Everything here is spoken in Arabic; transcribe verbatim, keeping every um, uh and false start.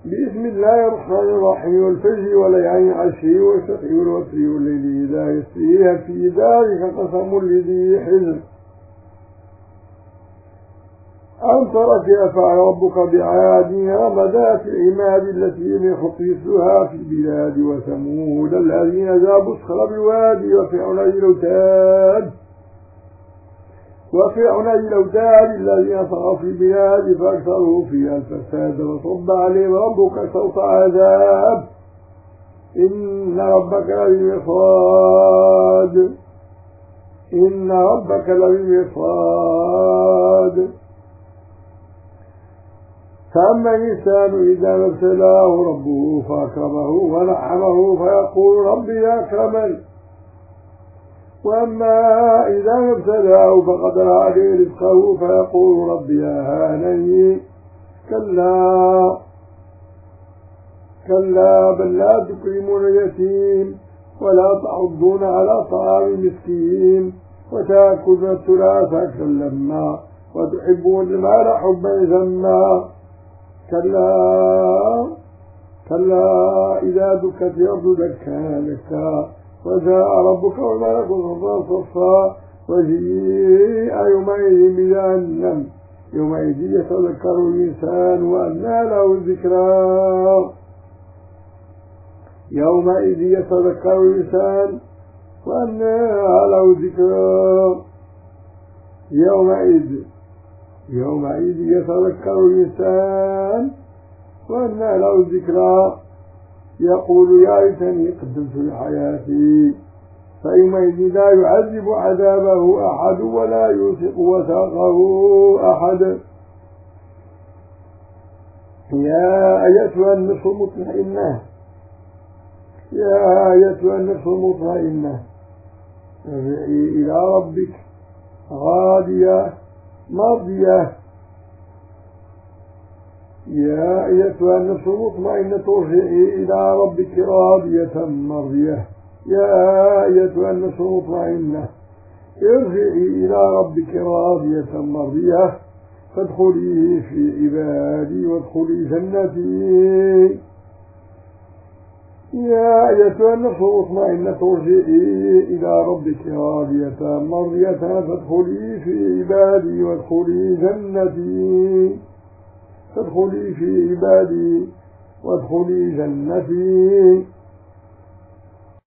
بسم الله الرحمن الرحيم والفجر وليالي العشر والشفع والوتر والليل إذا يسري في ذلك قسم لذي حجر أن ترى كيف فعل ربك بعاد مدات العماد التي من خصيصها في البلاد وثمود الذين ذابوا الصخر بالوادي وفرعون ذي الأوتاد وفرعون ذي الأوتاد الذين طغوا في البلاد فأكثروا فيها الفساد وصب عليهم ربك صوت عذاب إن ربك لبالمرصاد إن ربك لبالمرصاد. فأما الإنسان إذا ما ابتلاه ربه فأكرمه ونعمه فيقول ربي أكرمن، وأما إذا ما ابتلاه فقدر عليه رزقه فيقول ربي أهانني. كلا كلا بل لا تكرمون اليتيم ولا تعضون على طعام المسكين وتأكلون التراث أكلا لما وتحبون المال حبا جما. كلا كلا إذا دكت الأرض دكا دكا وجاء ربك والملك صفا صفا وجيء يومئذ بجهنم يومئذ يتذكر الإنسان وأنى له الذكرى يومئذ يتذكر الإنسان وأنى له الذكرى يومئذ يومئذ يتذكر الإنسان وأنى له الذكرى يقول يا ليتني قدمت لحياتي. فيومئذ لا يعذب عذابه أحد ولا يوثق وثاقه أحد. يا أيتها النفس المطمئنة يا أيتها النفس المطمئنة ارجعي إلى ربك راضية مرضية. يا أيتها النفس المطمئنة ارجعي إلى ربك راضية مرضية. يا أيتها النفس المطمئنة ارجعي إلى ربك راضية مرضية فادخلي في عبادي وادخلي جنتي. يا أيتها النفس المطمئنة ارجعي إلى ربك راضية مرضية فادخلي في عبادي وادخلي جنتي فادخلي في عبادي وادخلي جنتي.